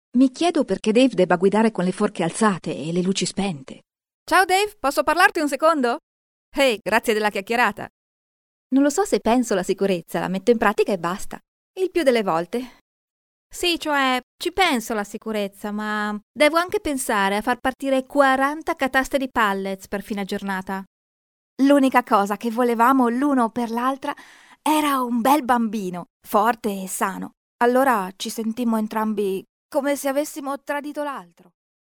Mi chiedo perché Dave debba guidare con le forche alzate e le luci spente. Ciao Dave, posso parlarti un secondo? Ehi, grazie della chiacchierata. Non lo so se penso alla sicurezza, la metto in pratica e basta. Il più delle volte. Sì, cioè, ci penso alla sicurezza, ma devo anche pensare a far partire 40 cataste di pallets per fine giornata. L'unica cosa che volevamo l'uno per l'altra era un bel bambino, forte e sano. Allora ci sentimmo entrambi come se avessimo tradito l'altro.